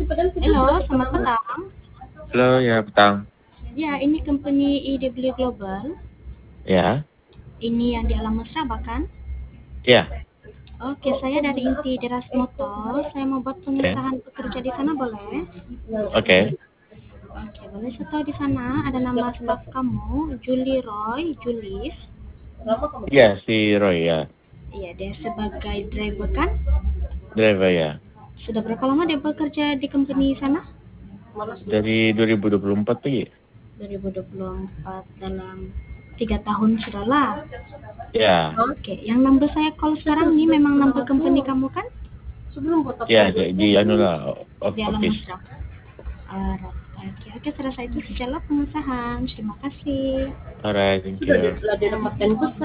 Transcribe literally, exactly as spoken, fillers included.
Halo, selamat petang. Halo, ya petang. Ya, ini company E W Global. Ya, Ini yang di Alam Mesra, kan? ya, Oke, saya dari Inti Deras Motor. Saya mau buat ya. pengesahan pekerja di sana, boleh? Oke. Oke, boleh saya tahu di sana ada nama staf kamu, Julie Roy, Julis. Iya, si Roy ya. Iya, dia sebagai driver kan? Driver ya. Sudah berapa lama dia bekerja di company sana? Dari dua ribu dua puluh empat lagi. dua ribu dua puluh empat dalam tiga tahun sudah lah. Ya, Oke, yang number saya call sekarang ini memang number company kamu kan? ya di, di anu lah, of Di Alam office. Mesra. Alright. Oke, oke, saya rasa itu sejalan pengesahan. Terima kasih. Alright, thank you.